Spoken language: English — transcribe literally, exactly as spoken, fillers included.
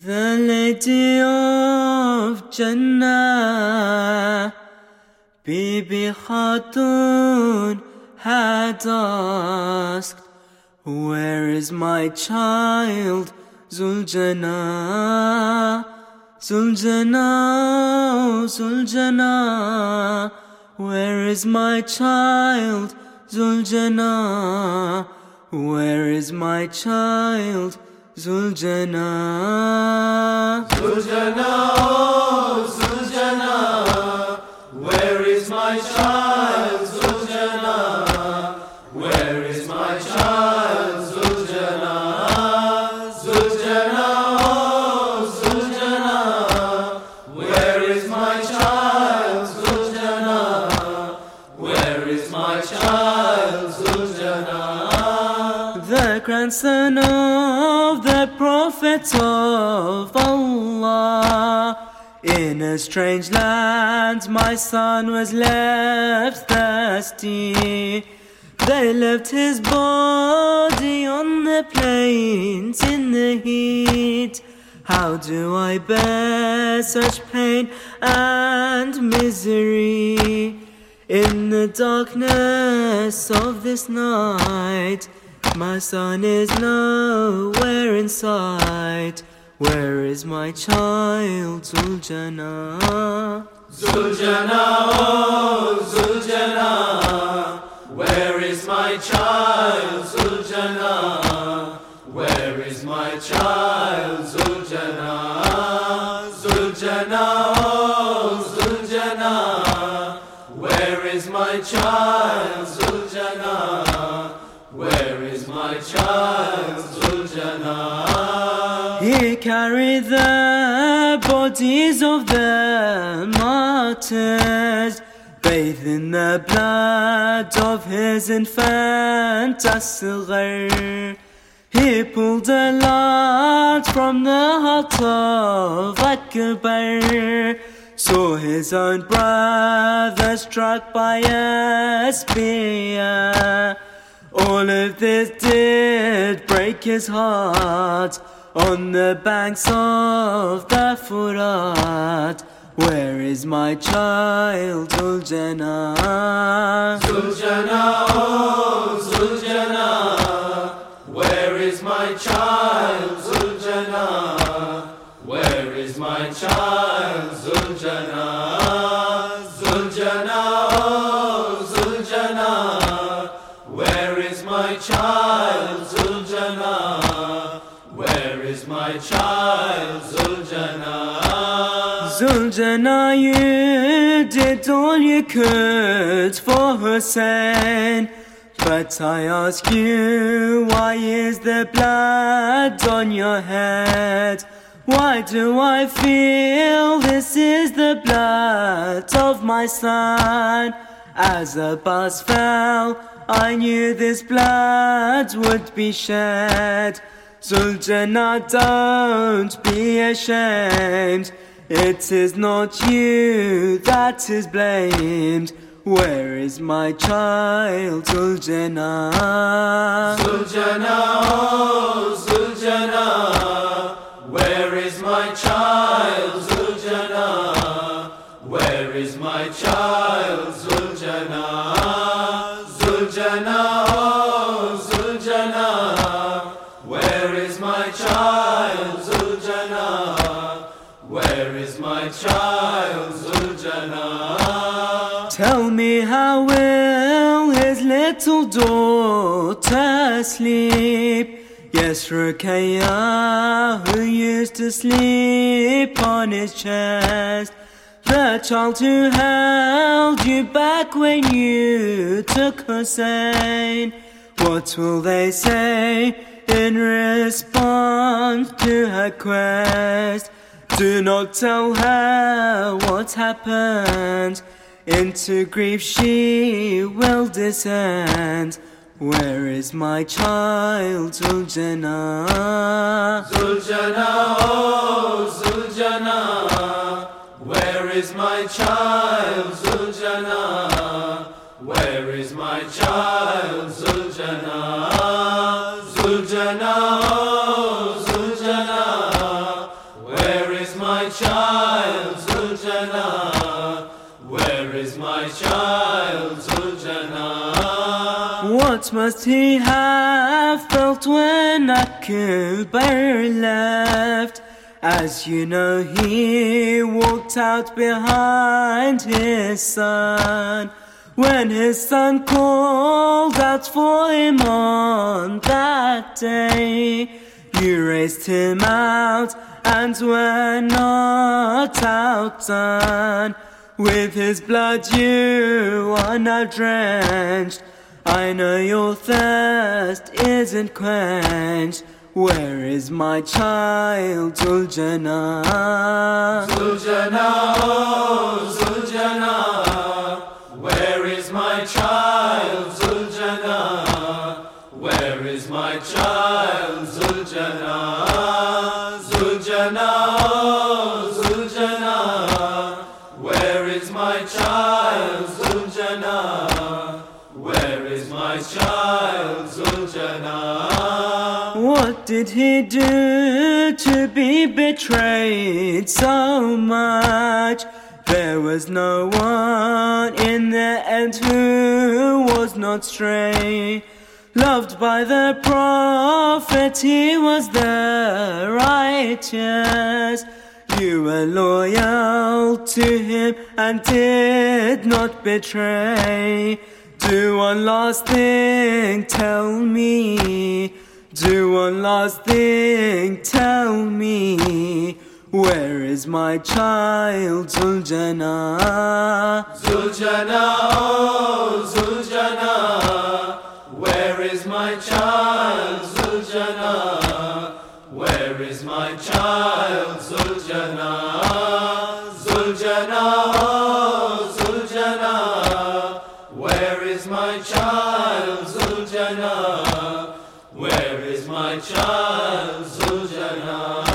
The Lady of Jannah, Bibi Khatun, had asked, "Where is my child, Zuljana? Zuljana, Zuljana, where is my child, Zuljana? Where is my child, Zuljana?" Zuljana, oh Zuljana, where is my child, Zuljana? Where is my child, Zuljana? Zuljana, oh Zuljana, where is my child, Zuljana? Where is my child, Zuljana? The grandson of the Prophet of Allah, in a strange land my son was left thirsty. They left his body on the plains in the heat. How do I bear such pain and misery? In the darkness of this night, my son is nowhere in sight. Where is my child, Zuljana? Zuljana, oh Zuljana, where is my child, Zuljana? Where is my child, Zuljana? Zuljana, oh Zuljana, where is my child, Zuljana? Where is my child, Zuljana? He carried the bodies of the martyrs, bathed in the blood of his infant Asghar. He pulled a lot from the heart of Akbar, saw his own brother struck by a spear. All of this did break his heart. On the banks of the Furat, where is my child, Zuljana? Zuljana, oh Zuljana, where is my child, Zuljana? Where is my child, Zuljana? Zuljana, oh Zuljana, where is my child, Zuljana? Where is my child, Zuljana? Zuljana, you did all you could for Hussein, but I ask you, why is there blood on your head? Why do I feel this is the blood of my son? As Abbas fell, I knew this blood would be shed. Zuljana, don't be ashamed. It is not you that is blamed. Where is my child, Zuljana? Zuljana, oh Zuljana, where is my child, Zuljana? Where is my child, Zuljana? Zuljana, oh Zuljana, where is my child, Zuljana? Where is my child, Zuljana? Tell me, how will his little daughter sleep? Yes, Ruqayyah, who used to sleep on his chest, the child who held you back when you took Hussein. What will they say in response to her quest? Do not tell her what happened. Into grief she will descend. Where is my child, Zuljana? Zuljana, oh Zuljana, where is my child, Zuljana? Where is my child, Zuljana? Zuljana, oh Zuljana, What must he have felt when Akbar left? As you know, he walked out behind his son. When his son called out for him on that day, you raised him out and were not outdone. With his blood you are now drenched. I know your thirst isn't quenched. Where is my child, Zuljana? Zuljana, oh Zuljana, where is my child, Zuljana? Where is my child, Zuljana? Zuljana, oh Zuljana, where is my child, Zuljana? Where is my child, Zuljana? What did he do to be betrayed so much? There was no one in the end who was not stray. Loved by the Prophet, he was the righteous. You were loyal to him and did not betray. Do one last thing, tell me. Do one last thing, tell me. Where is my child, Zuljana? Zuljana, oh Zuljana, where is my child, Zuljana? Where is my child, Zuljana? Zuljana, oh Zuljana, where is my child, Zuljana? Where is my child, Zuljana?